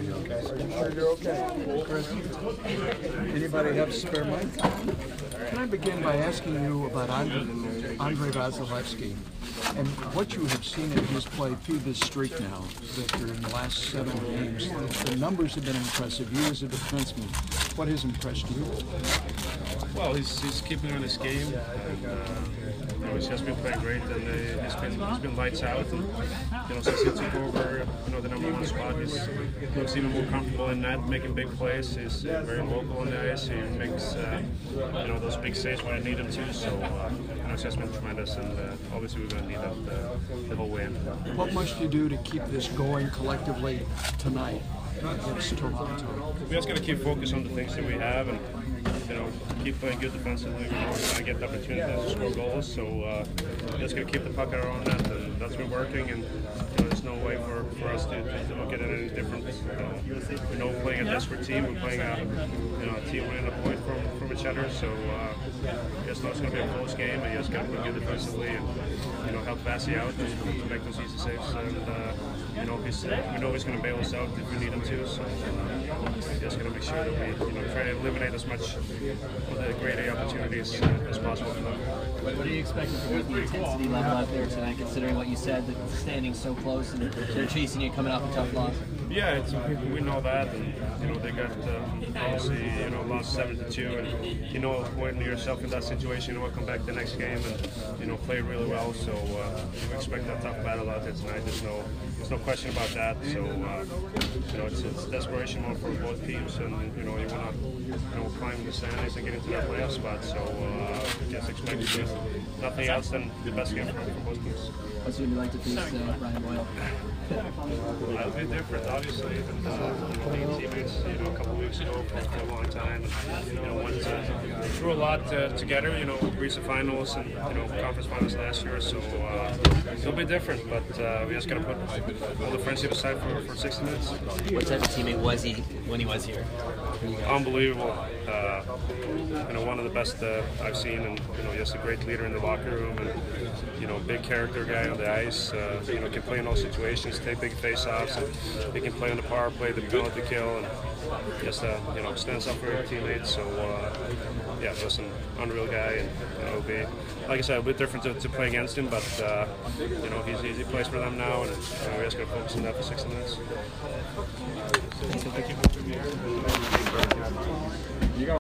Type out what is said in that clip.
Okay. Are you sure you're okay? Chris? Anybody have spare mic? Can I begin by asking you about Andrei Vasilevsky and what you have seen in his play through this streak now, that they're in the last 7 games? The numbers have been impressive. You as a defenseman, what has impressed you? Well, he's keeping on his game. And, he's just been playing great, and he's been lights out. And since he took over, the #1 spot, he looks even more comfortable in net, making big plays. He's very local on the ice. He makes those big saves when I need him to. So it's just been tremendous, and obviously we're going to need that the whole way in. What must you do to keep this going collectively tonight against Toronto? We just got to keep focused on the things that we have, and keep playing good defensively. We get the opportunity to score goals, so just going to keep the puck at our own net, and that's been working. And there's no way for us to look at it any different. We're playing a desperate team. We're playing a team winning a point from each other. So I guess it's going to be a close game, and you just got to play good defensively and help Vasi out to make those easy saves. And we know he's going to bail us out if we need him to. So just going to make sure that we try to eliminate as much of the grade A opportunities as possible for them. What are you expecting from the intensity level out there tonight, considering what you said, that standing so close and they're chasing you coming off a tough loss? Yeah, we know that, and they got obviously lost 7-2, and when you're yourself in that situation, you come back the next game and play really well. So we expect a tough battle out there tonight. There's no question about that. So it's desperation mode for both teams, and you want to climb the standings and get into that playoff spot. So just expect nothing else than the best game for both teams. What's it like to face Brian Boyle? It'll be different, obviously. Being teammates, a couple of weeks ago for a long time. Went through a lot together. Reached the finals and conference finals last year. So it'll be different, but we just got to put all the friendship aside for 60 minutes. What type of teammate was he when he was here? Unbelievable. One of the best I've seen, and just a great leader in the locker room, and big character guy on the ice. Can play in all situations, take big face-offs, and he can play on the power play, the penalty kill, and just stands up for his teammates. So just an unreal guy, and it'll be, like I said, a bit different to play against him, but he plays for them now, and we just got to focus on that for 60 minutes. Thank you.